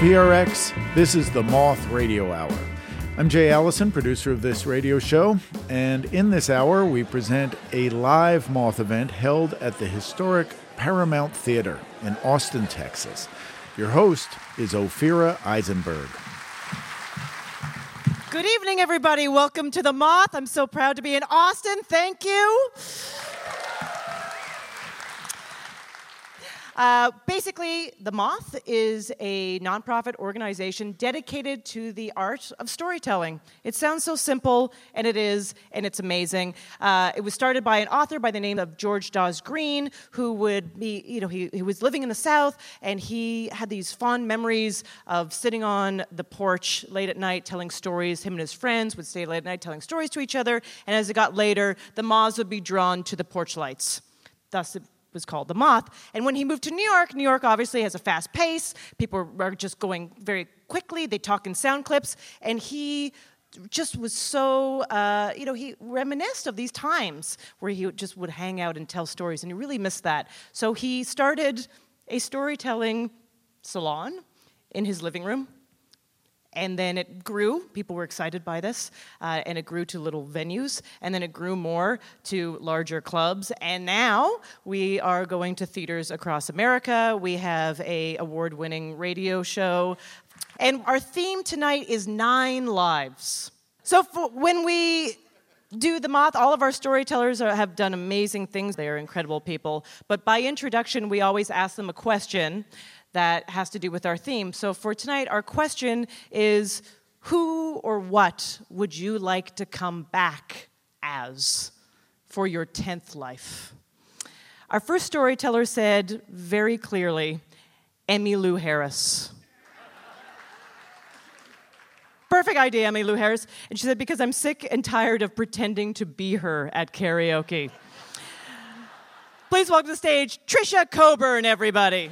PRX, this is the Moth Radio Hour. I'm Jay Allison, producer of this radio show, and in this hour we present a live Moth event held at the historic Paramount Theater in Austin, Texas. Your host is Ophira Eisenberg. Good evening, everybody. Welcome to the Moth. I'm so proud to be in Austin. Thank you. Basically, the Moth is a nonprofit organization dedicated to the art of storytelling. It sounds so simple, and it is, and it's amazing. It was started by an author by the name of George Dawes Green, who would be, he was living in the South, and he had these fond memories of sitting on the porch late at night telling stories. Him and his friends would stay late at night telling stories to each other, and as it got later, the moths would be drawn to the porch lights. Thus, it was called the Moth. And when he moved to New York obviously has a fast pace. People are just going very quickly. They talk in sound clips. And he just was so, he reminisced of these times where he just would hang out and tell stories. And he really missed that. So he started a storytelling salon in his living room. And then it grew. People were excited by this. And it grew to little venues. And then it grew more to larger clubs. And now we are going to theaters across America. We have an award-winning radio show. And our theme tonight is 9 lives. So when we do the Moth, all of our storytellers have done amazing things. They are incredible people. But by introduction, we always ask them a question that has to do with our theme. So for tonight, our question is, who or what would you like to come back as for your 10th life? Our first storyteller said very clearly, Emmylou Harris. Perfect idea, Emmylou Harris. And she said, because I'm sick and tired of pretending to be her at karaoke. Please welcome to the stage, Trisha Coburn, everybody.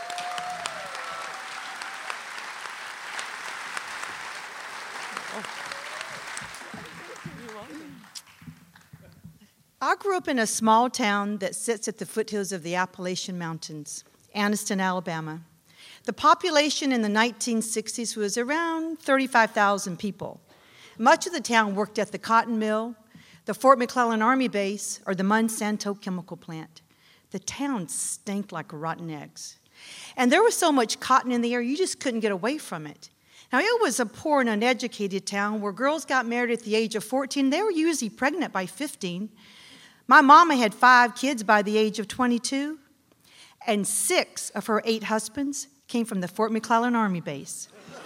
I grew up in a small town that sits at the foothills of the Appalachian Mountains, Anniston, Alabama. The population in the 1960s was around 35,000 people. Much of the town worked at the cotton mill, the Fort McClellan Army Base, or the Monsanto chemical plant. The town stank like rotten eggs. And there was so much cotton in the air, you just couldn't get away from it. Now, it was a poor and uneducated town where girls got married at the age of 14. They were usually pregnant by 15. My mama had 5 kids by the age of 22, and 6 of her 8 husbands came from the Fort McClellan Army Base.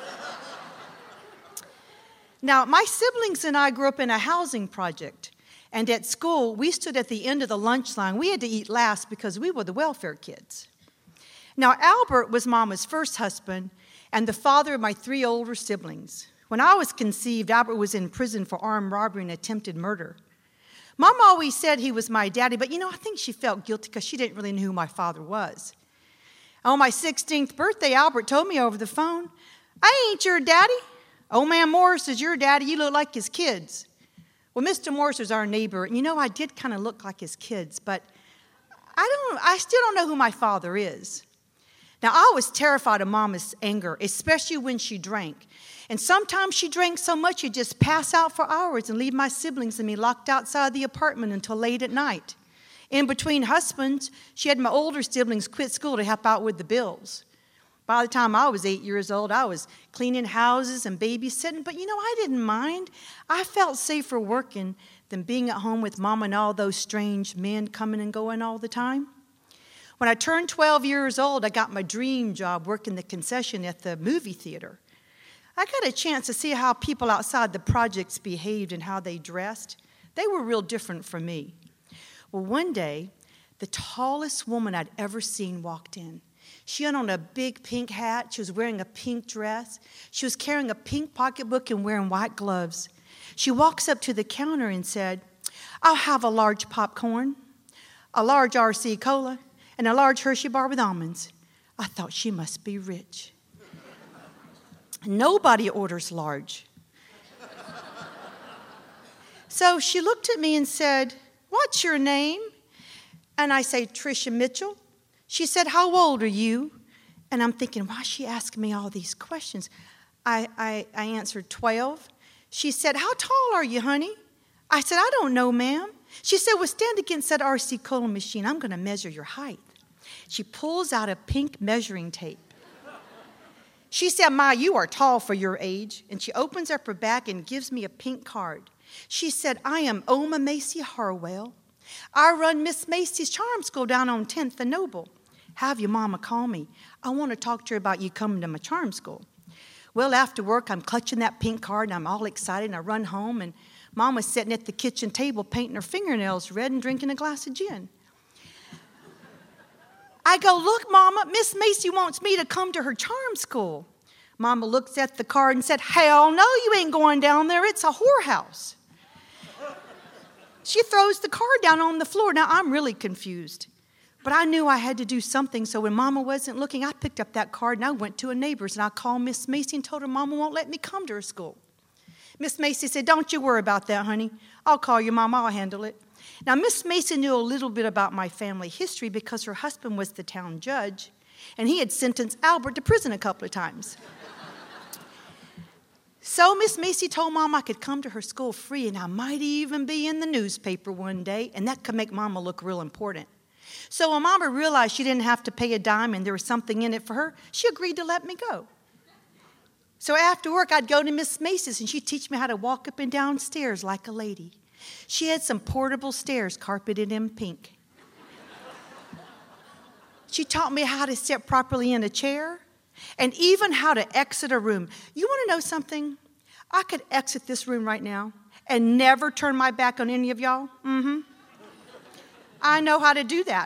Now, my siblings and I grew up in a housing project, and at school, we stood at the end of the lunch line. We had to eat last because we were the welfare kids. Now, Albert was Mama's first husband and the father of my 3 older siblings. When I was conceived, Albert was in prison for armed robbery and attempted murder. Mom always said he was my daddy, but I think she felt guilty because she didn't really know who my father was. On my 16th birthday, Albert told me over the phone, I ain't your daddy. Old man Morris is your daddy. You look like his kids. Well, Mr. Morris was our neighbor, and I did kind of look like his kids, but I still don't know who my father is. Now, I was terrified of Mama's anger, especially when she drank. And sometimes she drank so much she'd just pass out for hours and leave my siblings and me locked outside the apartment until late at night. In between husbands, she had my older siblings quit school to help out with the bills. By the time I was 8 years old, I was cleaning houses and babysitting, but I didn't mind. I felt safer working than being at home with Mama and all those strange men coming and going all the time. When I turned 12 years old, I got my dream job working the concession at the movie theater. I got a chance to see how people outside the projects behaved and how they dressed. They were real different from me. Well, one day, the tallest woman I'd ever seen walked in. She had on a big pink hat. She was wearing a pink dress. She was carrying a pink pocketbook and wearing white gloves. She walks up to the counter and said, I'll have a large popcorn, a large RC Cola, and a large Hershey bar with almonds. I thought she must be rich. Nobody orders large. So she looked at me and said, what's your name? And I say, Tricia Mitchell. She said, how old are you? And I'm thinking, why is she asking me all these questions? I answered 12. She said, how tall are you, honey? I said, I don't know, ma'am. She said, well, stand against that RC Cola machine. I'm going to measure your height. She pulls out a pink measuring tape. She said, Ma, you are tall for your age. And she opens up her bag and gives me a pink card. She said, I am Oma Macy Harwell. I run Miss Macy's Charm School down on 10th and Noble. Have your mama call me. I want to talk to her about you coming to my charm school. Well, after work, I'm clutching that pink card, and I'm all excited, and I run home, and Mom was sitting at the kitchen table painting her fingernails red and drinking a glass of gin. I go, look, Mama, Miss Macy wants me to come to her charm school. Mama looks at the card and said, hell no, you ain't going down there. It's a whorehouse. She throws the card down on the floor. Now, I'm really confused. But I knew I had to do something, so when Mama wasn't looking, I picked up that card and I went to a neighbor's and I called Miss Macy and told her Mama won't let me come to her school. Miss Macy said, don't you worry about that, honey. I'll call your mama, I'll handle it. Now, Miss Macy knew a little bit about my family history because her husband was the town judge, and he had sentenced Albert to prison a couple of times. So Miss Macy told Mom I could come to her school free, and I might even be in the newspaper one day, and that could make Mama look real important. So when Mama realized she didn't have to pay a dime and there was something in it for her, she agreed to let me go. So after work, I'd go to Miss Macy's, and she'd teach me how to walk up and down stairs like a lady. She had some portable stairs carpeted in pink. She taught me how to sit properly in a chair and even how to exit a room. You want to know something? I could exit this room right now and never turn my back on any of y'all. I know how to do that.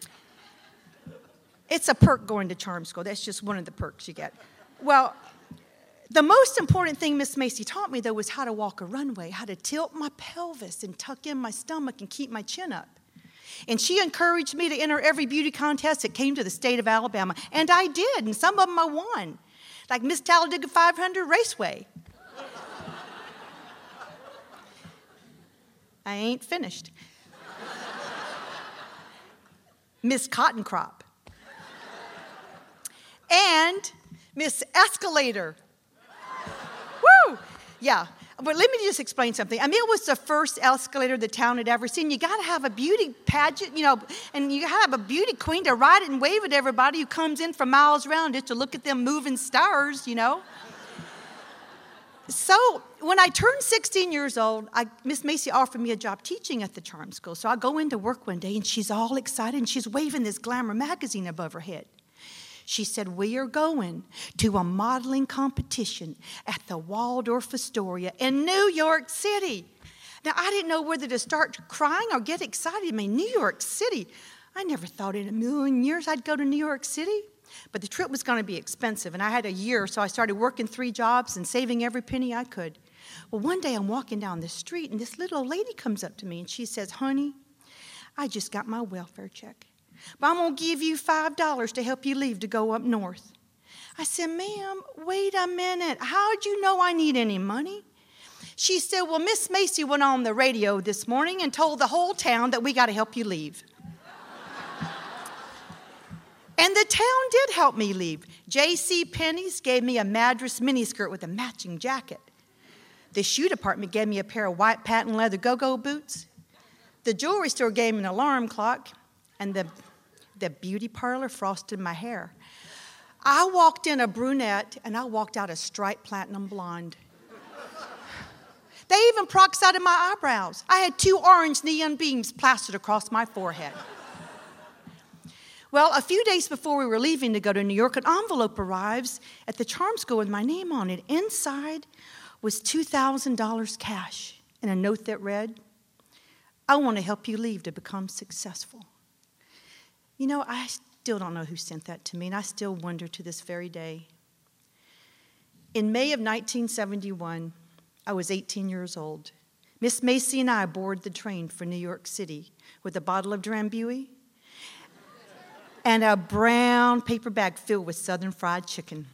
It's a perk going to charm school. That's just one of the perks you get. Well, the most important thing Miss Macy taught me, though, was how to walk a runway, how to tilt my pelvis and tuck in my stomach and keep my chin up. And she encouraged me to enter every beauty contest that came to the state of Alabama. And I did, and some of them I won, like Miss Talladega 500 Raceway. I ain't finished. Miss Cotton Crop. And Miss Escalator. Woo! Yeah. But let me just explain something. I mean, it was the first escalator the town had ever seen. You got to have a beauty pageant, and you have a beauty queen to ride it and wave at everybody who comes in from miles around just to look at them moving stars, So when I turned 16 years old, Miss Macy offered me a job teaching at the charm school. So I go into work one day, and she's all excited, and she's waving this Glamour magazine above her head. She said, we are going to a modeling competition at the Waldorf Astoria in New York City. Now, I didn't know whether to start crying or get excited. I mean, New York City. I never thought in a million years I'd go to New York City. But the trip was going to be expensive, and I had a year, so I started working 3 jobs and saving every penny I could. Well, one day I'm walking down the street, and this little old lady comes up to me, and she says, honey, I just got my welfare check. But I'm going to give you $5 to help you leave to go up north. I said, ma'am, wait a minute. How'd you know I need any money? She said, well, Miss Macy went on the radio this morning and told the whole town that we got to help you leave. And the town did help me leave. J.C. Penney's gave me a Madras miniskirt with a matching jacket. The shoe department gave me a pair of white patent leather go-go boots. The jewelry store gave me an alarm clock. And the beauty parlor frosted my hair. I walked in a brunette, and I walked out a striped platinum blonde. They even peroxided my eyebrows. I had 2 orange neon beams plastered across my forehead. Well, a few days before we were leaving to go to New York, an envelope arrives at the charm school with my name on it. Inside was $2,000 cash and a note that read, I want to help you leave to become successful. I still don't know who sent that to me, and I still wonder to this very day. In May of 1971, I was 18 years old. Miss Macy and I boarded the train for New York City with a bottle of Drambuie and a brown paper bag filled with Southern fried chicken.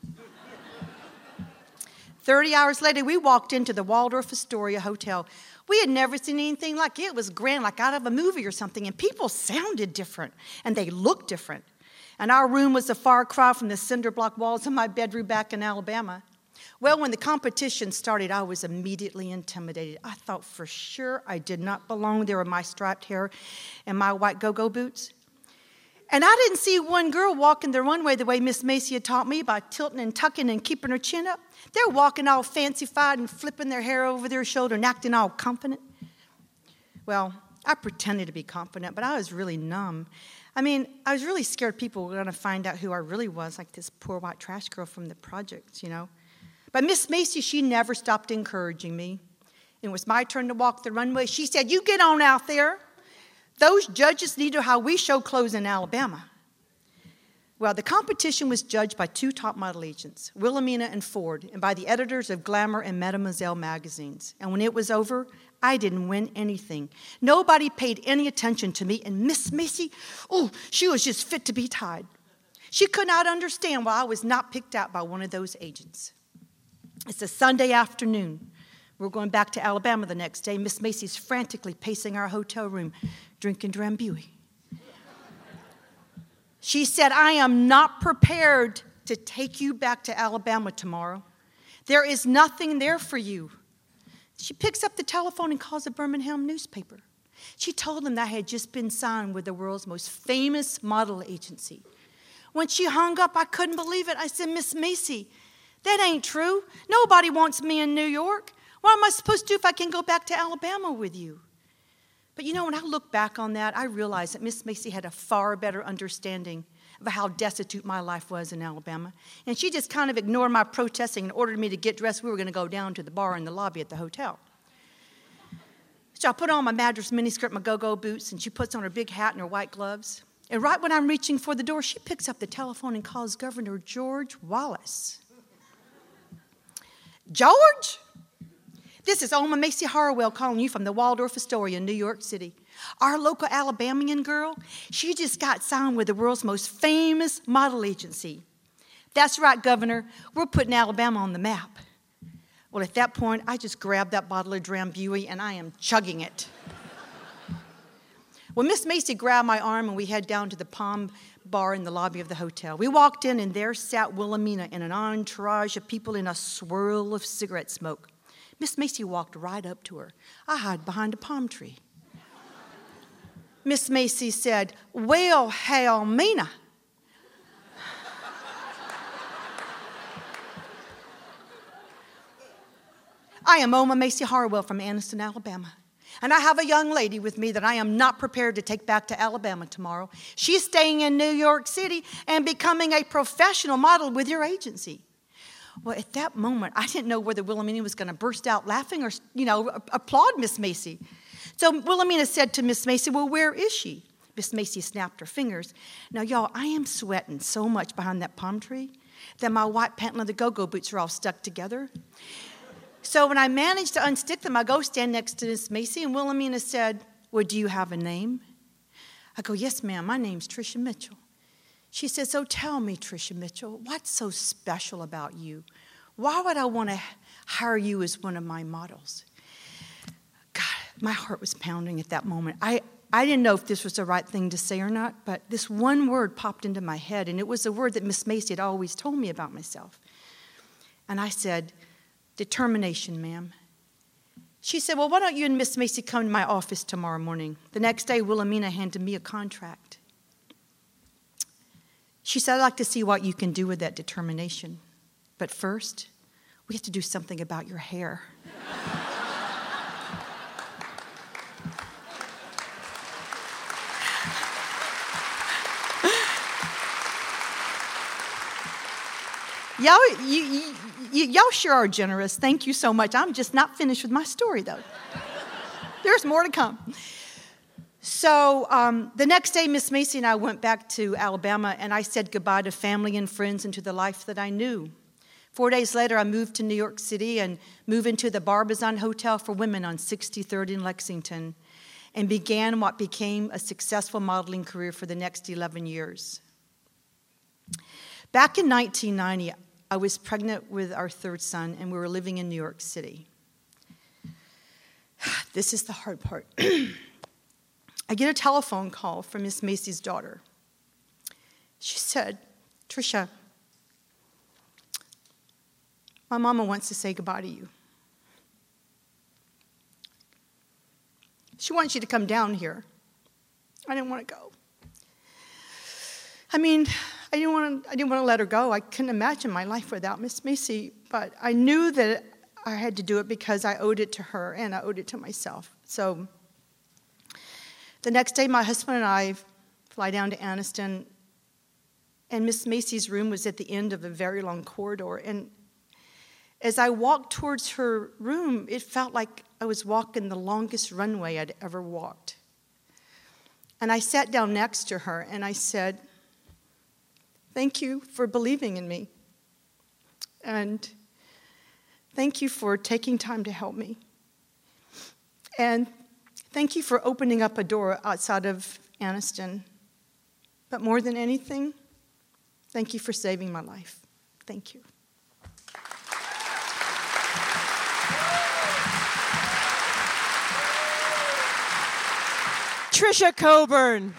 30 hours later, we walked into the Waldorf Astoria Hotel. We had never seen anything like it. It was grand, like out of a movie or something. And people sounded different, and they looked different. And our room was a far cry from the cinder block walls of my bedroom back in Alabama. Well, when the competition started, I was immediately intimidated. I thought for sure I did not belong there with my striped hair and my white go-go boots. And I didn't see one girl walking the runway the way Miss Macy had taught me, by tilting and tucking and keeping her chin up. They're walking all fancy-fied and flipping their hair over their shoulder and acting all confident. Well, I pretended to be confident, but I was really numb. I was really scared people were going to find out who I really was, like this poor white trash girl from the projects, But Miss Macy, she never stopped encouraging me. It was my turn to walk the runway. She said, "You get on out there. Those judges need to know how we show clothes in Alabama." Well, the competition was judged by 2 top model agents, Wilhelmina and Ford, and by the editors of Glamour and Mademoiselle magazines. And when it was over, I didn't win anything. Nobody paid any attention to me, and Miss Macy, she was just fit to be tied. She could not understand why I was not picked out by one of those agents. It's a Sunday afternoon. We're going back to Alabama the next day. Miss Macy's frantically pacing our hotel room, drinking Drambuie. She said, "I am not prepared to take you back to Alabama tomorrow. There is nothing there for you." She picks up the telephone and calls a Birmingham newspaper. She told them that I had just been signed with the world's most famous model agency. When she hung up, I couldn't believe it. I said, "Miss Macy, that ain't true. Nobody wants me in New York. What am I supposed to do if I can go back to Alabama with you?" But when I look back on that, I realized that Miss Macy had a far better understanding of how destitute my life was in Alabama. And she just kind of ignored my protesting and ordered me to get dressed. We were going to go down to the bar in the lobby at the hotel. So I put on my Madras miniskirt, my go-go boots, and she puts on her big hat and her white gloves. And right when I'm reaching for the door, she picks up the telephone and calls Governor George Wallace. "George? This is Oma Macy Harwell calling you from the Waldorf Astoria in New York City. Our local Alabamian girl, she just got signed with the world's most famous model agency." "That's right, Governor. We're putting Alabama on the map." Well, at that point, I just grabbed that bottle of Drambuie and I am chugging it. Well, Miss Macy grabbed my arm and we head down to the Palm bar in the lobby of the hotel. We walked in and there sat Wilhelmina in an entourage of people in a swirl of cigarette smoke. Miss Macy walked right up to her. I hid behind a palm tree. Miss Macy said, "Well, Wilhelmina." "I am Oma Macy Harwell from Anniston, Alabama. And I have a young lady with me that I am not prepared to take back to Alabama tomorrow. She's staying in New York City and becoming a professional model with your agency." Well, at that moment, I didn't know whether Wilhelmina was going to burst out laughing or, applaud Miss Macy. So Wilhelmina said to Miss Macy, "Well, where is she?" Miss Macy snapped her fingers. Now, y'all, I am sweating so much behind that palm tree that my white pant and the go-go boots are all stuck together. So when I managed to unstick them, I go stand next to Miss Macy, and Wilhelmina said, "Well, do you have a name?" I go, "Yes, ma'am, my name's Tricia Mitchell." She said, "So tell me, Tricia Mitchell, what's so special about you? Why would I want to hire you as one of my models?" God, my heart was pounding at that moment. I didn't know if this was the right thing to say or not, but this one word popped into my head, and it was the word that Miss Macy had always told me about myself. And I said, "Determination, ma'am." She said, "Well, why don't you and Miss Macy come to my office tomorrow morning?" The next day, Wilhelmina handed me a contract. She said, "I'd like to see what you can do with that determination. But first, we have to do something about your hair." Y'all sure are generous. Thank you so much. I'm just not finished with my story, though. There's more to come. So the next day, Miss Macy and I went back to Alabama, and I said goodbye to family and friends and to the life that I knew. 4 days later, I moved to New York City and moved into the Barbizon Hotel for Women on 63rd in Lexington and began what became a successful modeling career for the next 11 years. Back in 1990, I was pregnant with our third son, and we were living in New York City. This is the hard part. I get a telephone call from Miss Macy's daughter. She said, "Tricia, my mama wants to say goodbye to you. She wants you to come down here." I didn't want to go. I mean, I didn't want to let her go. I couldn't imagine my life without Miss Macy, but I knew that I had to do it because I owed it to her and I owed it to myself. So the next day, my husband and I fly down to Anniston, and Miss Macy's room was at the end of a very long corridor. And as I walked towards her room, it felt like I was walking the longest runway I'd ever walked. And I sat down next to her and I said, "Thank you for believing in me. And thank you for taking time to help me. And thank you for opening up a door outside of Anniston. But more than anything, thank you for saving my life. Thank you." Tricia Coburn.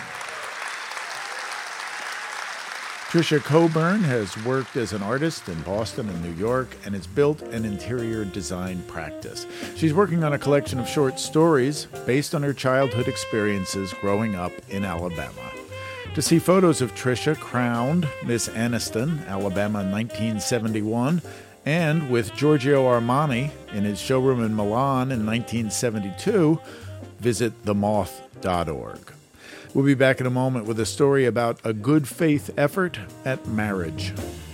Tricia Coburn has worked as an artist in Boston and New York and has built an interior design practice. She's working on a collection of short stories based on her childhood experiences growing up in Alabama. To see photos of Tricia crowned Miss Anniston, Alabama 1971, and with Giorgio Armani in his showroom in Milan in 1972, visit themoth.org. We'll be back in a moment with a story about a good faith effort at marriage.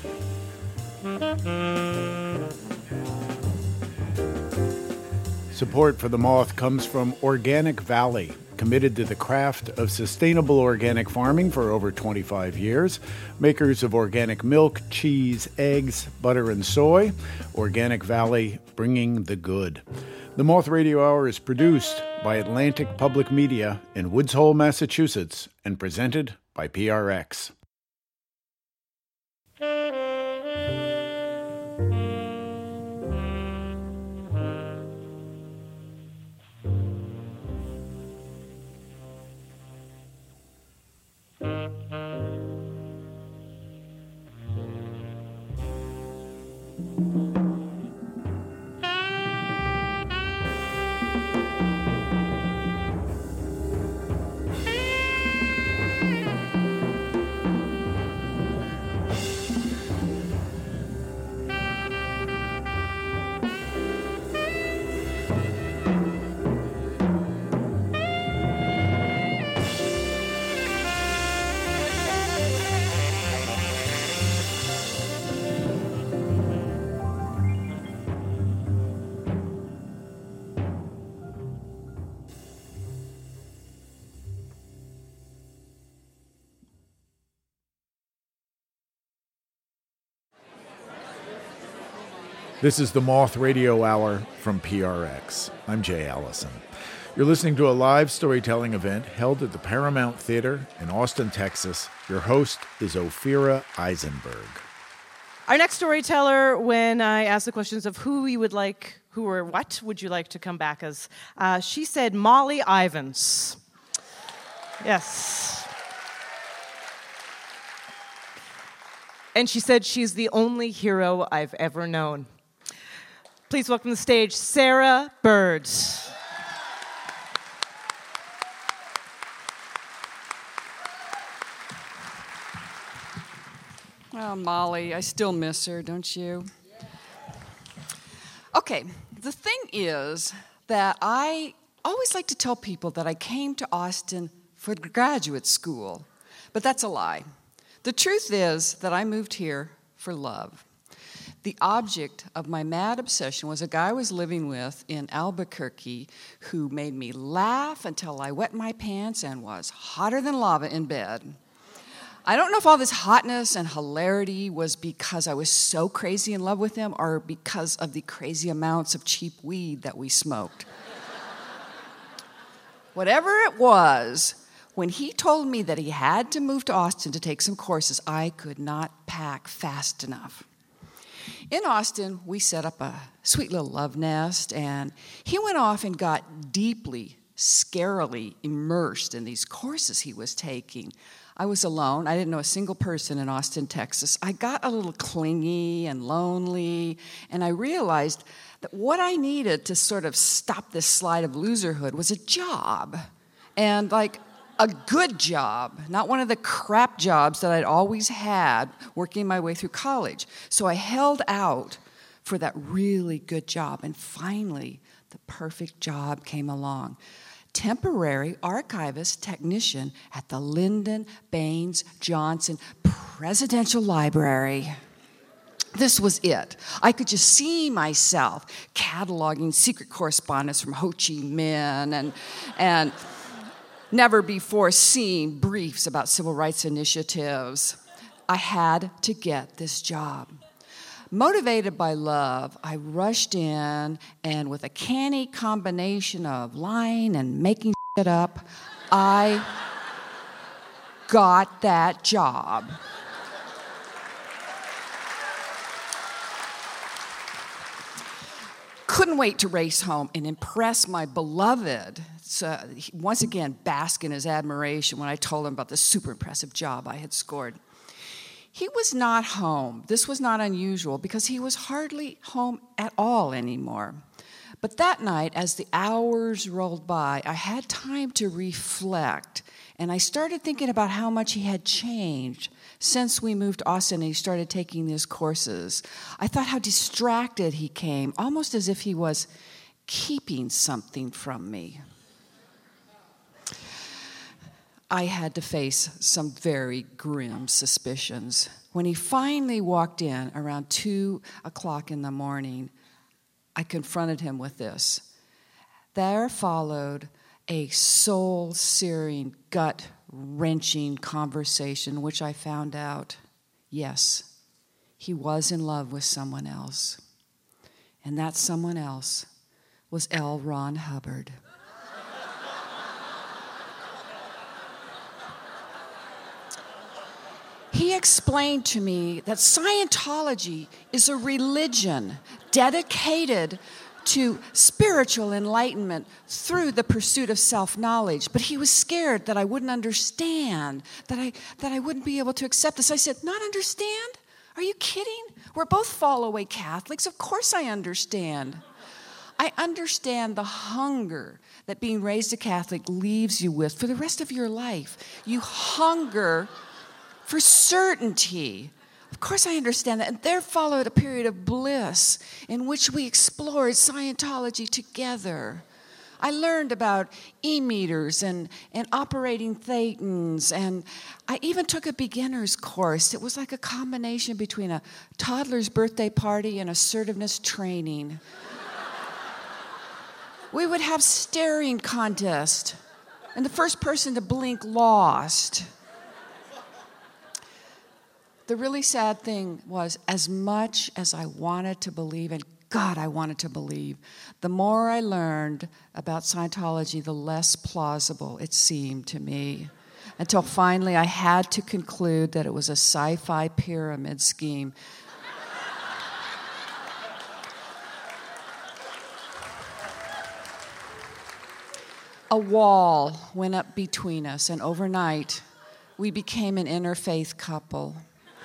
Support for The Moth comes from Organic Valley, committed to the craft of sustainable organic farming for over 25 years. Makers of organic milk, cheese, eggs, butter, and soy. Organic Valley, bringing the good. The Moth Radio Hour is produced by Atlantic Public Media in Woods Hole, Massachusetts, and presented by PRX. This is the Moth Radio Hour from PRX. I'm Jay Allison. You're listening to a live storytelling event held at the Paramount Theater in Austin, Texas. Your host is Ophira Eisenberg. Our next storyteller, when I asked the questions of who or what would you like to come back as, she said Molly Ivins. Yes. And she said she's the only hero I've ever known. Please welcome to the stage, Sarah Bird. Oh, Molly, I still miss her, don't you? Okay, the thing is that I always like to tell people that I came to Austin for graduate school, but that's a lie. The truth is that I moved here for love. The object of my mad obsession was a guy I was living with in Albuquerque who made me laugh until I wet my pants and was hotter than lava in bed. I don't know if all this hotness and hilarity was because I was so crazy in love with him or because of the crazy amounts of cheap weed that we smoked. Whatever it was, when he told me that he had to move to Austin to take some courses, I could not pack fast enough. In Austin, we set up a sweet little love nest, and he went off and got deeply, scarily immersed in these courses he was taking. I was alone. I didn't know a single person in Austin, Texas. I got a little clingy and lonely, and I realized that what I needed to sort of stop this slide of loserhood was a job. And like a good job, not one of the crap jobs that I'd always had working my way through college. So I held out for that really good job, and finally, the perfect job came along. Temporary archivist technician at the Lyndon Baines Johnson Presidential Library. This was it. I could just see myself cataloging secret correspondence from Ho Chi Minh and never before seen briefs about civil rights initiatives. I had to get this job. Motivated by love, I rushed in, and with a canny combination of lying and making shit up, I got that job. Couldn't wait to race home and impress my beloved. So, once again, bask in his admiration when I told him about the super impressive job I had scored. He was not home. This was not unusual because he was hardly home at all anymore. But that night, as the hours rolled by, I had time to reflect, and I started thinking about how much he had changed since we moved to Austin and he started taking these courses. I thought how distracted he came, almost as if he was keeping something from me. I had to face some very grim suspicions. When he finally walked in around 2 o'clock in the morning, I confronted him with this. There followed a soul-searing, gut-wrenching conversation, which I found out, yes, he was in love with someone else. And that someone else was L. Ron Hubbard. He explained to me that Scientology is a religion dedicated to spiritual enlightenment through the pursuit of self-knowledge. But he was scared that I wouldn't understand, that I wouldn't be able to accept this. I said, not understand? Are you kidding? We're both fall-away Catholics. Of course I understand. I understand the hunger that being raised a Catholic leaves you with for the rest of your life. You hunger for certainty. Of course I understand that. And there followed a period of bliss in which we explored Scientology together. I learned about e-meters and operating thetans, and I even took a beginner's course. It was like a combination between a toddler's birthday party and assertiveness training. We would have staring contest, and the first person to blink lost. The really sad thing was, as much as I wanted to believe, and God, I wanted to believe, the more I learned about Scientology, the less plausible it seemed to me. Until finally I had to conclude that it was a sci-fi pyramid scheme. A wall went up between us, and overnight, we became an interfaith couple.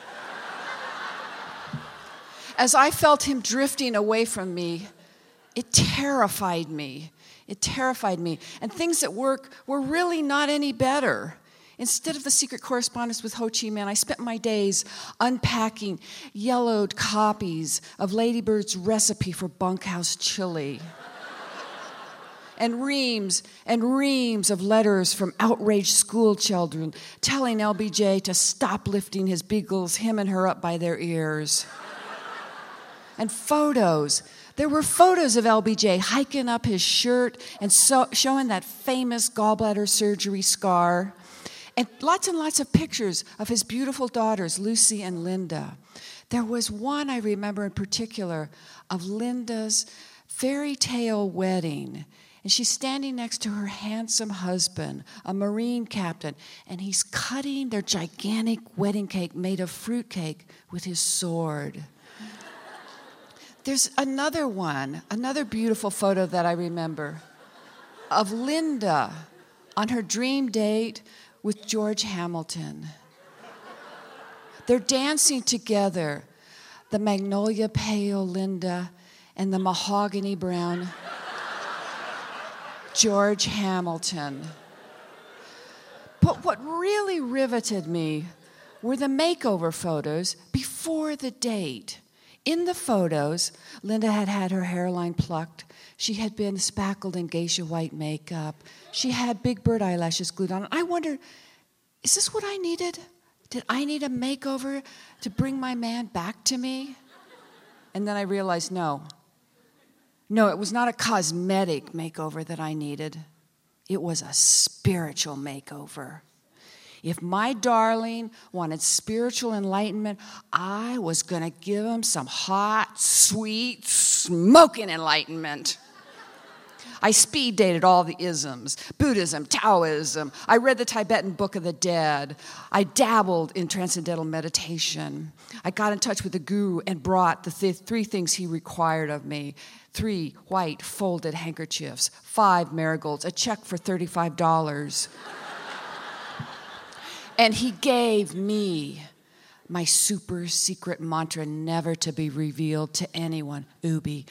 As I felt him drifting away from me, it terrified me. It terrified me. And things at work were really not any better. Instead of the secret correspondence with Ho Chi Minh, I spent my days unpacking yellowed copies of Lady Bird's recipe for bunkhouse chili. And reams of letters from outraged school children telling LBJ to stop lifting his beagles, him and her up by their ears. And photos. There were photos of LBJ hiking up his shirt and showing that famous gallbladder surgery scar. And lots of pictures of his beautiful daughters, Lucy and Linda. There was one I remember in particular of Linda's fairy tale wedding. And she's standing next to her handsome husband, a Marine captain, and he's cutting their gigantic wedding cake made of fruitcake with his sword. There's another beautiful photo that I remember of Linda on her dream date with George Hamilton. They're dancing together, the magnolia pale Linda and the mahogany brown George Hamilton. But what really riveted me were the makeover photos before the date. In the photos, Linda had had her hairline plucked. She had been spackled in geisha white makeup. She had big bird eyelashes glued on. I wondered, is this what I needed? Did I need a makeover to bring my man back to me? And then I realized, no, it was not a cosmetic makeover that I needed. It was a spiritual makeover. If my darling wanted spiritual enlightenment, I was going to give him some hot, sweet, smoking enlightenment. I speed dated all the isms, Buddhism, Taoism. I read the Tibetan Book of the Dead. I dabbled in transcendental meditation. I got in touch with the guru and brought the three things he required of me: 3 white folded handkerchiefs, 5 marigolds, a check for $35. And he gave me my super secret mantra, never to be revealed to anyone, Ubi.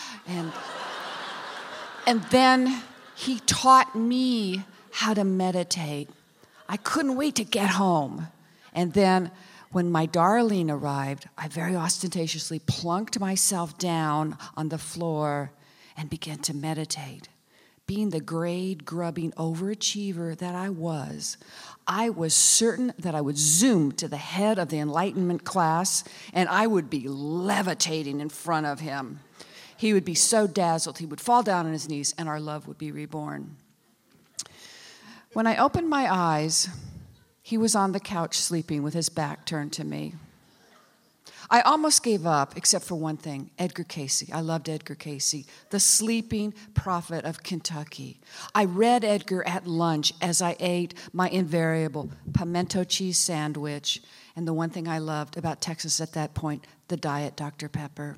And then he taught me how to meditate. I couldn't wait to get home. And then when my darling arrived, I very ostentatiously plunked myself down on the floor and began to meditate. Being the grade-grubbing overachiever that I was certain that I would zoom to the head of the Enlightenment class and I would be levitating in front of him. He would be so dazzled, he would fall down on his knees, and our love would be reborn. When I opened my eyes, he was on the couch sleeping with his back turned to me. I almost gave up, except for one thing, Edgar Cayce. I loved Edgar Cayce, the sleeping prophet of Kentucky. I read Edgar at lunch as I ate my invariable pimento cheese sandwich, and the one thing I loved about Texas at that point, the Diet Dr. Pepper.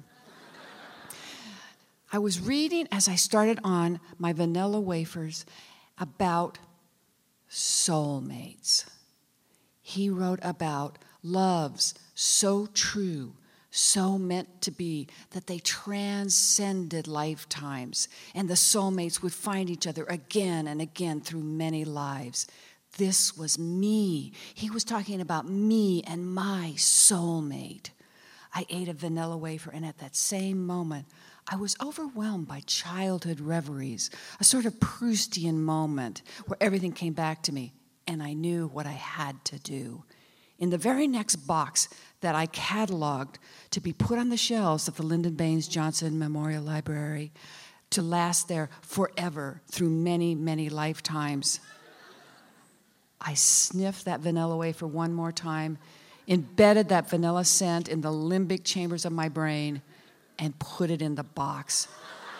I was reading, as I started on my vanilla wafers, about soulmates. He wrote about loves so true, so meant to be, that they transcended lifetimes, and the soulmates would find each other again and again through many lives. This was me. He was talking about me and my soulmate. I ate a vanilla wafer, and at that same moment, I was overwhelmed by childhood reveries, a sort of Proustian moment where everything came back to me, and I knew what I had to do. In the very next box that I cataloged to be put on the shelves of the Lyndon Baines Johnson Memorial Library to last there forever through many, many lifetimes, I sniffed that vanilla wafer one more time, embedded that vanilla scent in the limbic chambers of my brain, and put it in the box.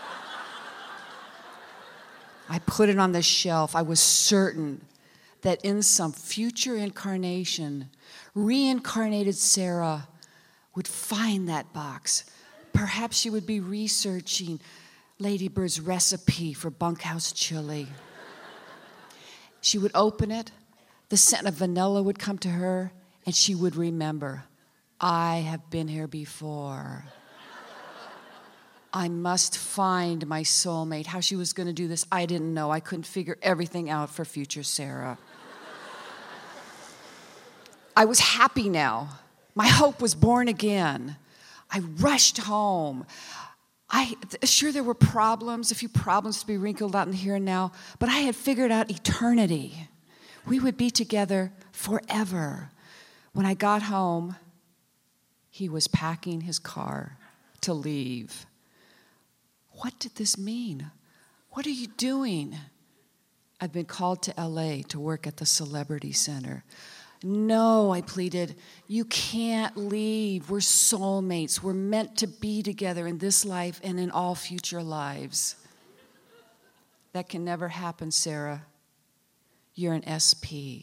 I put it on the shelf. I was certain that in some future incarnation, reincarnated Sarah would find that box. Perhaps she would be researching Lady Bird's recipe for bunkhouse chili. She would open it, the scent of vanilla would come to her, and she would remember, I have been here before. I must find my soulmate. How she was going to do this, I didn't know. I couldn't figure everything out for future Sarah. I was happy now. My hope was born again. I rushed home. Sure, there were problems, a few problems to be wrinkled out in the here and now, but I had figured out eternity. We would be together forever. When I got home, he was packing his car to leave. What did this mean? What are you doing? I've been called to LA to work at the Celebrity Center. No, I pleaded, you can't leave. We're soulmates. We're meant to be together in this life and in all future lives. That can never happen, Sarah. You're an SP.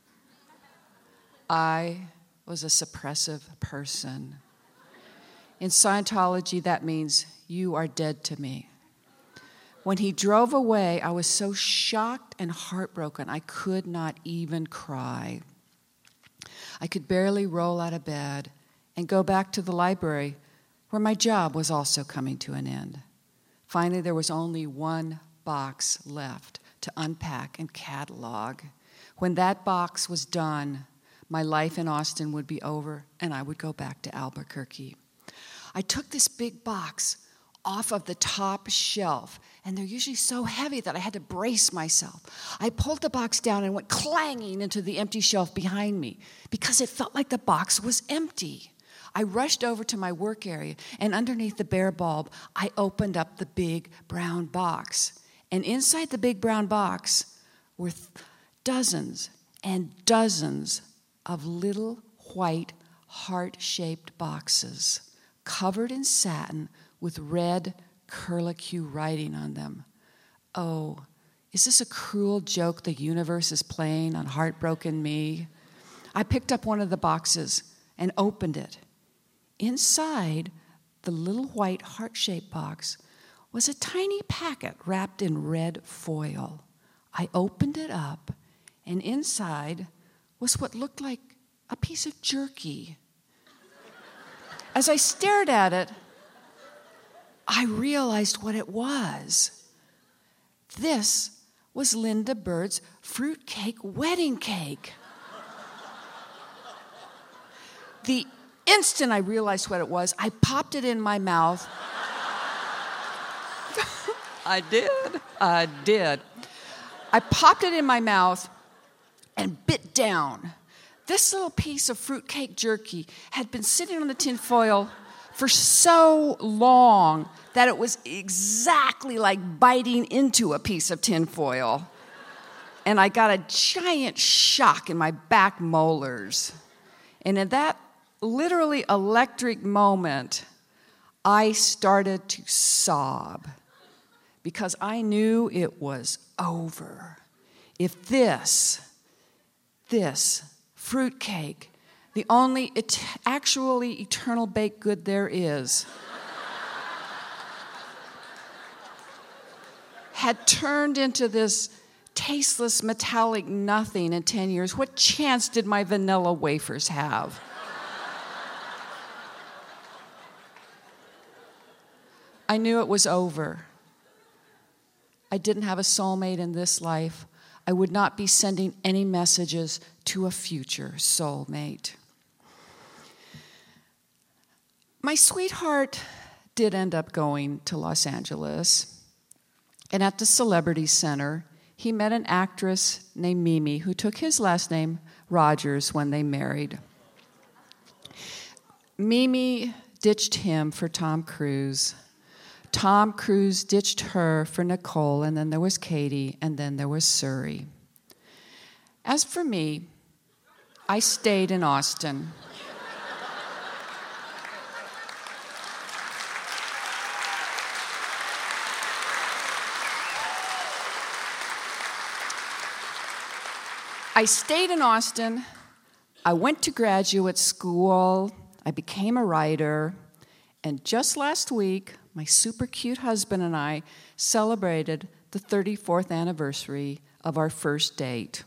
I was a suppressive person. In Scientology, that means you are dead to me. When he drove away, I was so shocked and heartbroken, I could not even cry. I could barely roll out of bed and go back to the library, where my job was also coming to an end. Finally, there was only one box left to unpack and catalog. When that box was done, my life in Austin would be over, and I would go back to Albuquerque. I took this big box off of the top shelf, and they're usually so heavy that I had to brace myself. I pulled the box down and went clanging into the empty shelf behind me because it felt like the box was empty. I rushed over to my work area, and underneath the bare bulb, I opened up the big brown box. And inside the big brown box were dozens and dozens of little white heart-shaped boxes covered in satin with red curlicue writing on them. Oh, is this a cruel joke the universe is playing on heartbroken me? I picked up one of the boxes and opened it. Inside the little white heart-shaped box was a tiny packet wrapped in red foil. I opened it up, and inside was what looked like a piece of jerky. As I stared at it, I realized what it was. This was Linda Bird's fruitcake wedding cake. The instant I realized what it was, I popped it in my mouth. I did. I popped it in my mouth and bit down. This little piece of fruitcake jerky had been sitting on the tin foil for so long that it was exactly like biting into a piece of tin foil. And I got a giant shock in my back molars. And in that literally electric moment, I started to sob because I knew it was over. If this fruitcake, the only actually eternal baked good there is, had turned into this tasteless metallic nothing in 10 years, what chance did my vanilla wafers have? I knew it was over. I didn't have a soulmate in this life. I would not be sending any messages to a future soulmate. My sweetheart did end up going to Los Angeles, and at the Celebrity Center, he met an actress named Mimi who took his last name, Rogers, when they married. Mimi ditched him for Tom Cruise. Tom Cruise ditched her for Nicole, and then there was Katie, and then there was Suri. As for me, I stayed in Austin. I stayed in Austin. I went to graduate school. I became a writer. And just last week, my super cute husband and I celebrated the 34th anniversary of our first date.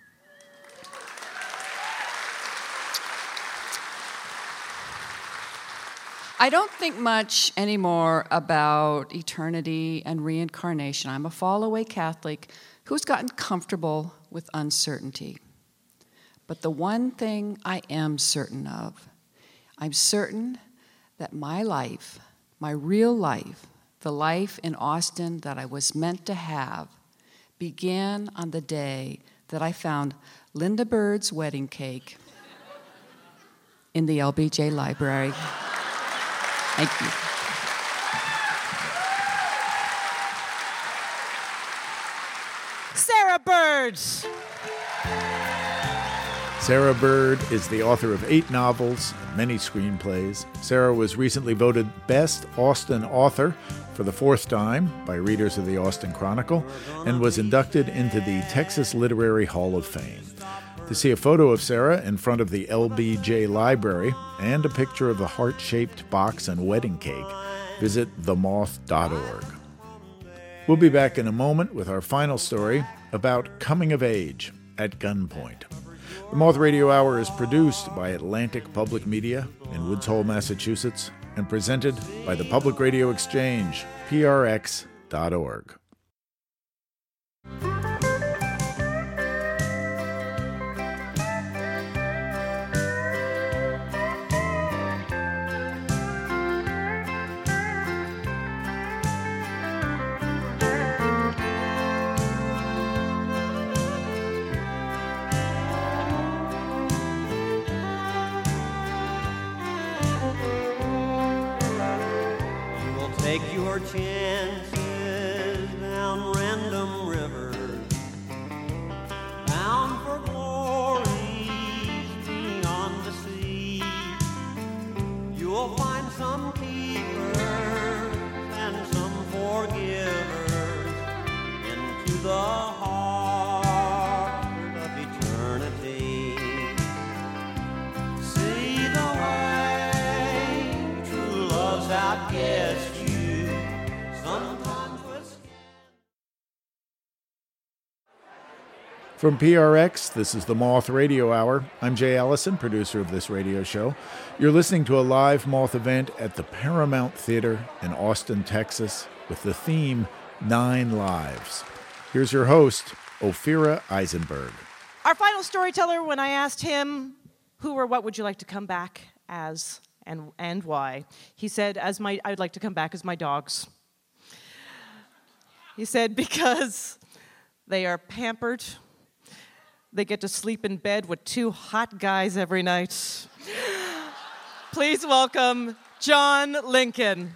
I don't think much anymore about eternity and reincarnation. I'm a fall-away Catholic who's gotten comfortable with uncertainty. But the one thing I am certain of, I'm certain that my life, my real life, the life in Austin that I was meant to have, began on the day that I found Linda Bird's wedding cake in the LBJ library. Thank you. Sarah Bird. Sarah Bird is the author of 8 novels and many screenplays. Sarah was recently voted Best Austin Author for the 4th time by readers of the Austin Chronicle and was inducted into the Texas Literary Hall of Fame. To see a photo of Sarah in front of the LBJ Library and a picture of the heart-shaped box and wedding cake, visit themoth.org. We'll be back in a moment with our final story about coming of age at gunpoint. The Moth Radio Hour is produced by Atlantic Public Media in Woods Hole, Massachusetts, and presented by the Public Radio Exchange, prx.org. Take your chances down random rivers, bound for glories beyond the sea. You'll find some keepers and some forgivers into the heart of eternity. See the way true love's outguessed. From PRX, this is the Moth Radio Hour. I'm Jay Allison, producer of this radio show. You're listening to a live Moth event at the Paramount Theater in Austin, Texas, with the theme 9 Lives. Here's your host, Ophira Eisenberg. Our final storyteller, when I asked him, who or what would you like to come back as and why? He said, I'd like to come back as my dogs. He said, because they are pampered. They get to sleep in bed with 2 hot guys every night. Please welcome John Lincoln.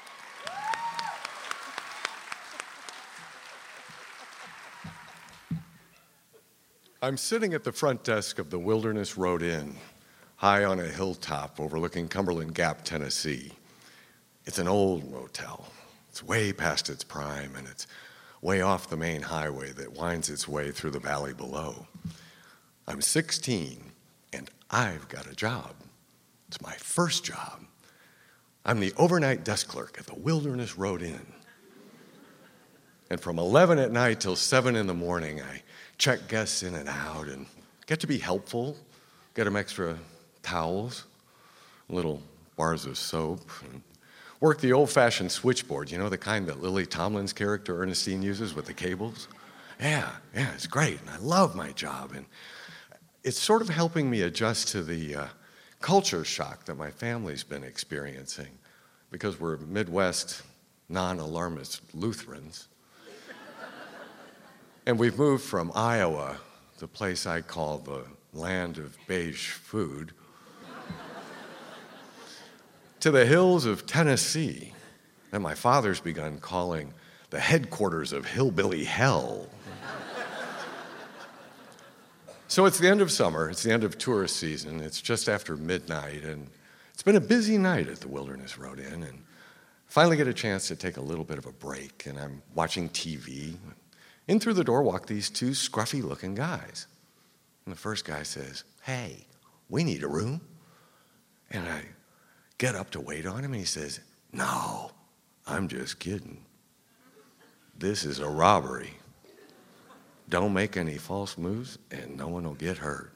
I'm sitting at the front desk of the Wilderness Road Inn, high on a hilltop overlooking Cumberland Gap, Tennessee. It's an old motel. It's way past its prime, and it's way off the main highway that winds its way through the valley below. I'm 16, and I've got a job. It's my first job. I'm the overnight desk clerk at the Wilderness Road Inn. And from 11 at night till 7 in the morning, I check guests in and out and get to be helpful, get them extra towels, little bars of soap, and work the old-fashioned switchboard, you know, the kind that Lily Tomlin's character Ernestine uses with the cables. Yeah, it's great, and I love my job. And it's sort of helping me adjust to the culture shock that my family's been experiencing, because we're Midwest non-alarmist Lutherans. And we've moved from Iowa, the place I call the land of beige food, to the hills of Tennessee that my father's begun calling the headquarters of hillbilly hell. So it's the end of summer, it's the end of tourist season, it's just after midnight, and it's been a busy night at the Wilderness Road Inn, and finally get a chance to take a little bit of a break, and I'm watching TV. In through the door walk these 2 scruffy-looking guys. And the first guy says, "Hey, we need a room." And I get up to wait on him, and he says, "No, I'm just kidding. This is a robbery. Don't make any false moves, and no one will get hurt."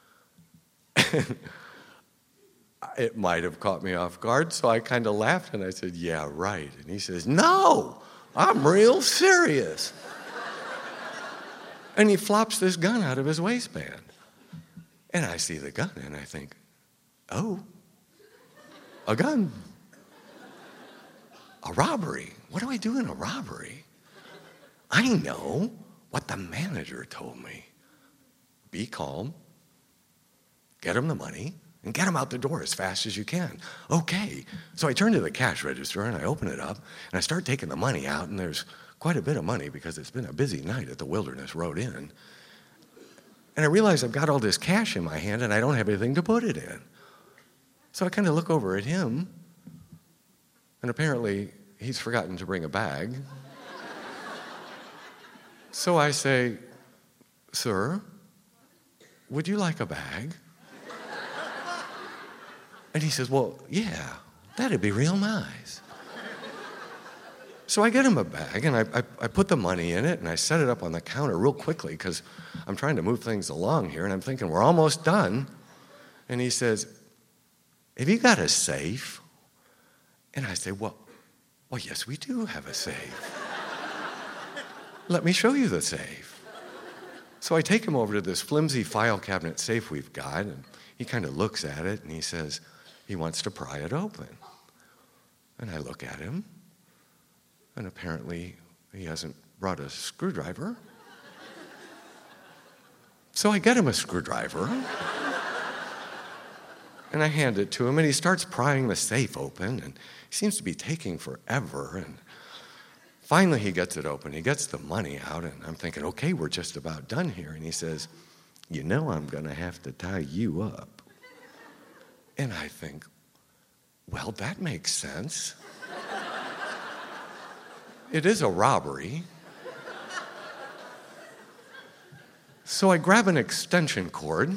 It might have caught me off guard, so I kind of laughed, and I said, "Yeah, right." And he says, "No, I'm real serious." And he flops this gun out of his waistband. And I see the gun, and I think, oh, a gun. A robbery. What do I do in a robbery? I know what the manager told me. Be calm, get him the money, and get him out the door as fast as you can. Okay. So I turn to the cash register, and I open it up, and I start taking the money out, and there's quite a bit of money because it's been a busy night at the Wilderness Road Inn. And I realize I've got all this cash in my hand, and I don't have anything to put it in. So I kind of look over at him, and apparently he's forgotten to bring a bag. So I say, "Sir, would you like a bag?" And he says, "Well, yeah, that'd be real nice." So I get him a bag, and I put the money in it, and I set it up on the counter real quickly because I'm trying to move things along here, and I'm thinking, we're almost done. And he says, have you got a safe? And I say, well, yes, we do have a safe. Let me show you the safe. So I take him over to this flimsy file cabinet safe we've got, and he kind of looks at it, and he says he wants to pry it open. And I look at him, and apparently he hasn't brought a screwdriver. So I get him a screwdriver, and I hand it to him, and he starts prying the safe open, and he seems to be taking forever. And finally he gets it open. He gets the money out, and I'm thinking, okay, we're just about done here. And he says, you know I'm going to have to tie you up. And I think, well, that makes sense. It is a robbery. So I grab an extension cord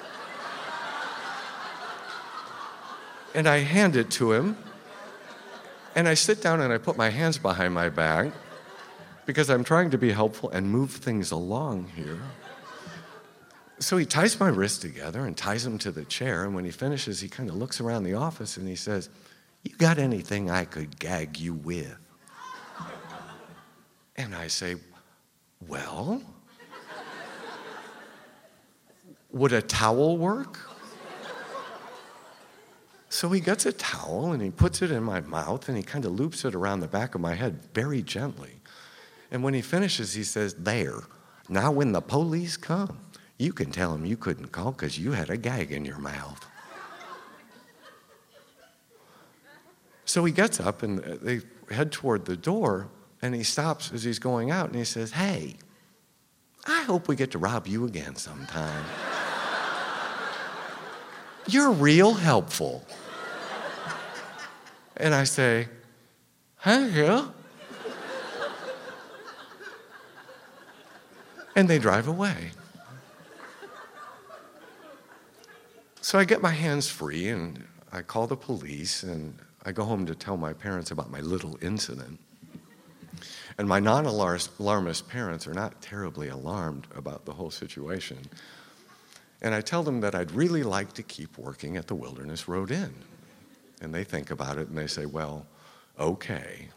and I hand it to him, and I sit down and I put my hands behind my back because I'm trying to be helpful and move things along here. So he ties my wrists together and ties them to the chair, and when he finishes, he kind of looks around the office and he says, you got anything I could gag you with? And I say, well, would a towel work? So he gets a towel and he puts it in my mouth and he kind of loops it around the back of my head very gently. And when he finishes, he says, there, now when the police come, you can tell them you couldn't call because you had a gag in your mouth. So he gets up and they head toward the door, and he stops as he's going out and he says, hey, I hope we get to rob you again sometime. You're real helpful. And I say, hey, yeah. And they drive away. So I get my hands free and I call the police and I go home to tell my parents about my little incident. And my non-alarmist parents are not terribly alarmed about the whole situation. And I tell them that I'd really like to keep working at the Wilderness Road Inn. And they think about it and they say, well, okay.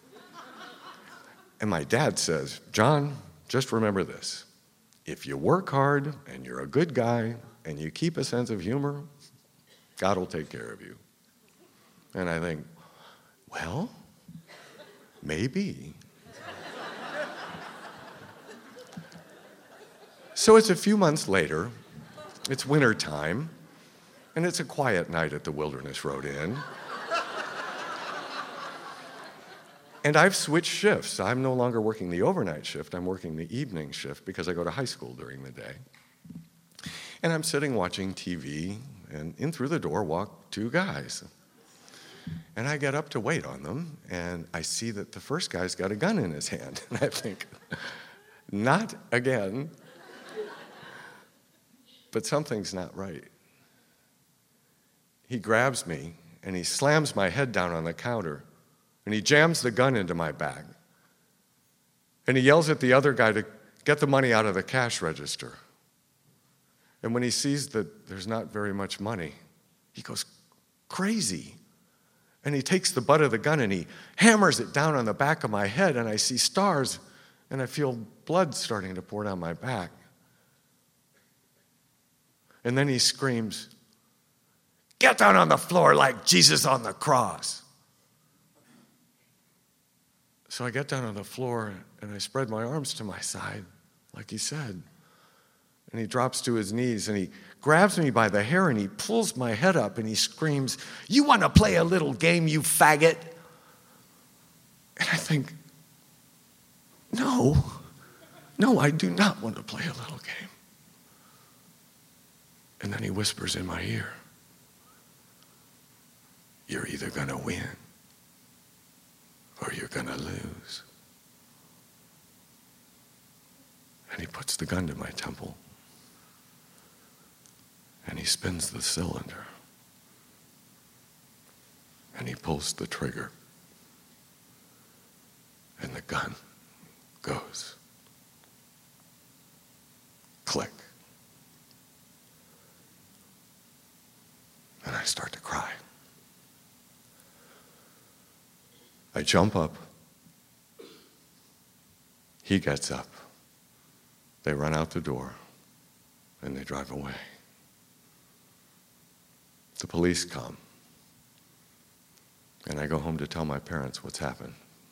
And my dad says, John, just remember this. If you work hard and you're a good guy and you keep a sense of humor, God will take care of you. And I think, well, maybe. So it's a few months later, it's winter time, and it's a quiet night at the Wilderness Road Inn. And I've switched shifts. I'm no longer working the overnight shift, I'm working the evening shift because I go to high school during the day. And I'm sitting watching TV, and in through the door walk two guys. And I get up to wait on them, and I see that the first guy's got a gun in his hand. And I think, not again. But something's not right. He grabs me, and he slams my head down on the counter, and he jams the gun into my bag. And he yells at the other guy to get the money out of the cash register. And when he sees that there's not very much money, he goes crazy. And he takes the butt of the gun and he hammers it down on the back of my head, and I see stars, and I feel blood starting to pour down my back. And then he screams, get down on the floor like Jesus on the cross. So I get down on the floor and I spread my arms to my side, like he said. And he drops to his knees and he grabs me by the hair and he pulls my head up and he screams, you want to play a little game, you faggot? And I think, no, I do not want to play a little game. And then he whispers in my ear, you're either going to win or you're going to lose. And he puts the gun to my temple and he spins the cylinder and he pulls the trigger and the gun goes. Click. And I start to cry. I jump up. He gets up. They run out the door, and they drive away. The police come, and I go home to tell my parents what's happened.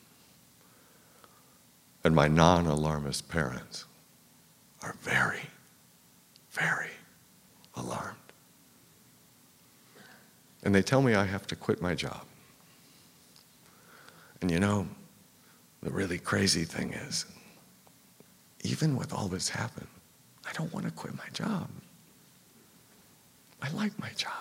And my non-alarmist parents are very, very alarmed. And they tell me I have to quit my job. And you know, the really crazy thing is, even with all this happened, I don't want to quit my job. I like my job.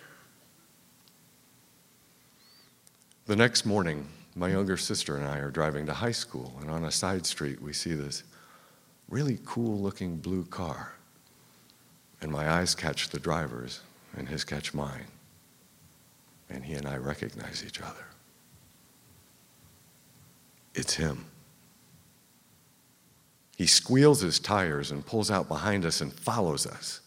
The next morning, my younger sister and I are driving to high school, and on a side street we see this really cool-looking blue car. And my eyes catch the driver's, and his catch mine. And he and I recognize each other. It's him. He squeals his tires and pulls out behind us and follows us.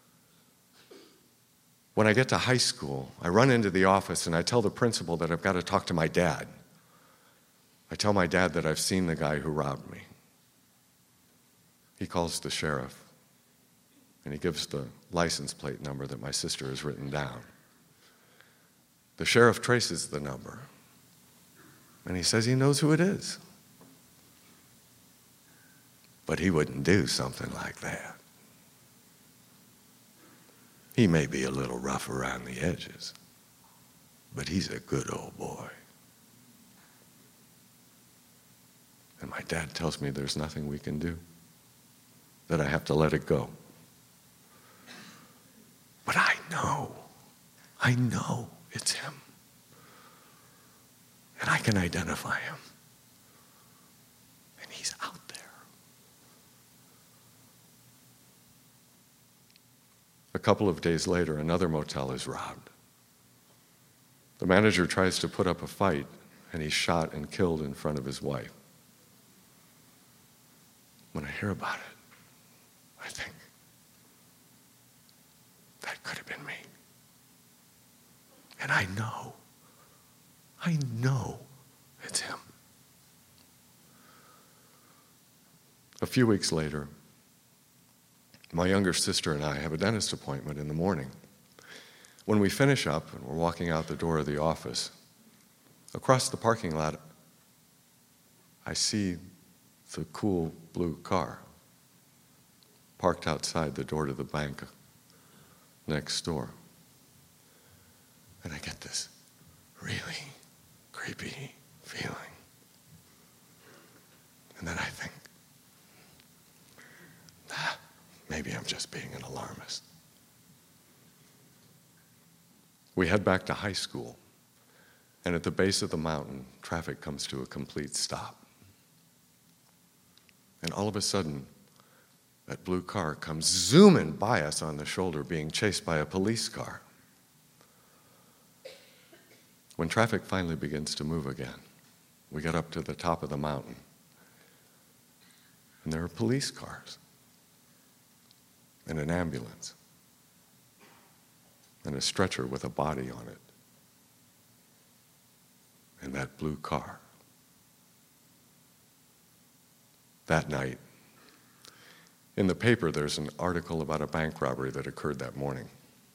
When I get to high school, I run into the office and I tell the principal that I've got to talk to my dad. I tell my dad that I've seen the guy who robbed me. He calls the sheriff, and he gives the license plate number that my sister has written down. The sheriff traces the number, and he says he knows who it is. But he wouldn't do something like that. He may be a little rough around the edges, but he's a good old boy. And my dad tells me there's nothing we can do, that I have to let it go. But I know it's him. And I can identify him. And he's out there. A couple of days later, another motel is robbed. The manager tries to put up a fight, and he's shot and killed in front of his wife. When I hear about it, I think, that could have been me. And I know it's him. A few weeks later, my younger sister and I have a dentist appointment in the morning. When we finish up and we're walking out the door of the office, across the parking lot, I see the cool blue car parked outside the door to the bank next door. And I get this really creepy feeling. And then I think, maybe I'm just being an alarmist. We head back to high school, and at the base of the mountain, traffic comes to a complete stop. And all of a sudden, that blue car comes zooming by us on the shoulder, being chased by a police car. When traffic finally begins to move again, we get up to the top of the mountain, and there are police cars, and an ambulance, and a stretcher with a body on it, and that blue car. That night, in the paper, there's an article about a bank robbery that occurred that morning.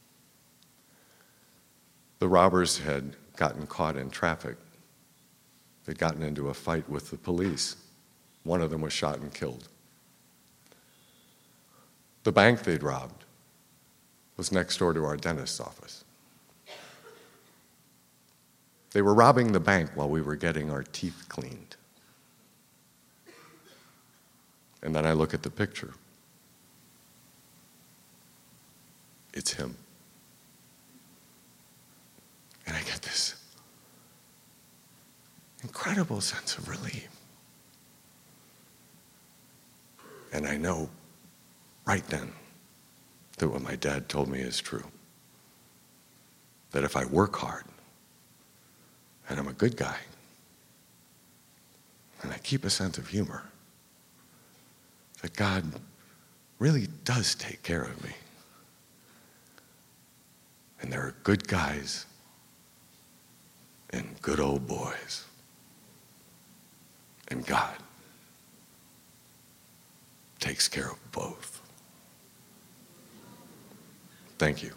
The robbers had gotten caught in traffic. They'd gotten into a fight with the police. One of them was shot and killed. The bank they'd robbed was next door to our dentist's office. They were robbing the bank while we were getting our teeth cleaned. And then I look at the picture. It's him. And I get this incredible sense of relief. And I know right then that what my dad told me is true. That if I work hard and I'm a good guy, and I keep a sense of humor, that God really does take care of me. And there are good guys and good old boys. And God takes care of both. Thank you.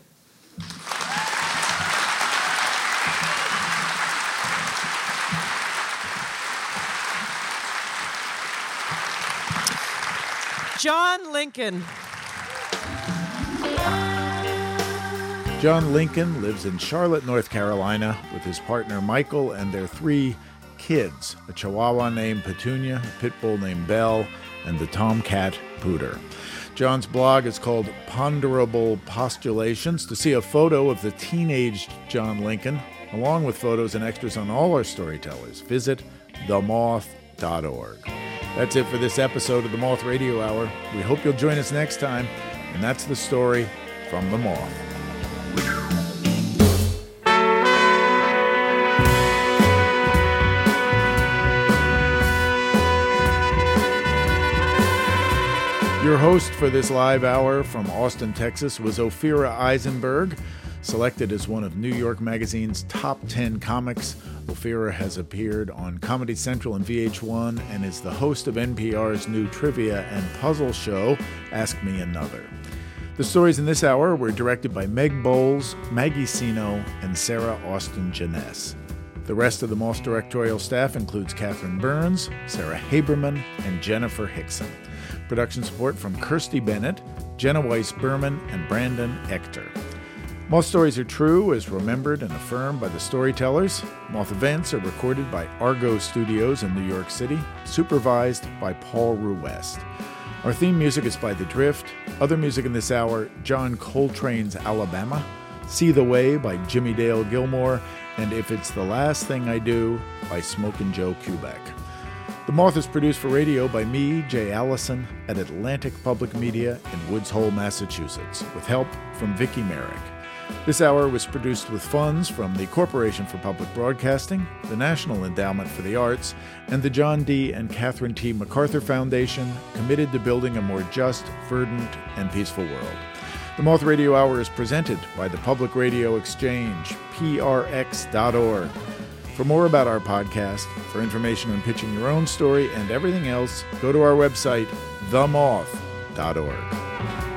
John Lincoln. John Lincoln lives in Charlotte, North Carolina, with his partner Michael and their 3 kids, a Chihuahua named Petunia, a Pit Bull named Belle, and the Tomcat Pooter. John's blog is called Ponderable Postulations. To see a photo of the teenaged John Lincoln, along with photos and extras on all our storytellers, visit themoth.org. That's it for this episode of the Moth Radio Hour. We hope you'll join us next time, and that's the story from The Moth. Your host for this live hour from Austin, Texas was Ophira Eisenberg, selected as one of New York Magazine's top 10 comics. Ophira has appeared on Comedy Central and VH1 and is the host of NPR's new trivia and puzzle show, Ask Me Another. The stories in this hour were directed by Meg Bowles, Maggie Sino, and Sarah Austin Janess. The rest of the Moth directorial staff includes Catherine Burns, Sarah Haberman, and Jennifer Hickson. Production support from Kirsty Bennett, Jenna Weiss-Berman, and Brandon Ector. Moth stories are true, as remembered and affirmed by the storytellers. Moth events are recorded by Argo Studios in New York City, supervised by Paul Ruwest. Our theme music is by The Drift. Other music in this hour, John Coltrane's Alabama, See the Way by Jimmy Dale Gilmore, and If It's the Last Thing I Do by Smokin' Joe Kubek. The Moth is produced for radio by me, Jay Allison, at Atlantic Public Media in Woods Hole, Massachusetts, with help from Vicki Merrick. This hour was produced with funds from the Corporation for Public Broadcasting, the National Endowment for the Arts, and the John D. and Catherine T. MacArthur Foundation, committed to building a more just, verdant, and peaceful world. The Moth Radio Hour is presented by the Public Radio Exchange, prx.org. For more about our podcast, for information on pitching your own story and everything else, go to our website, themoth.org.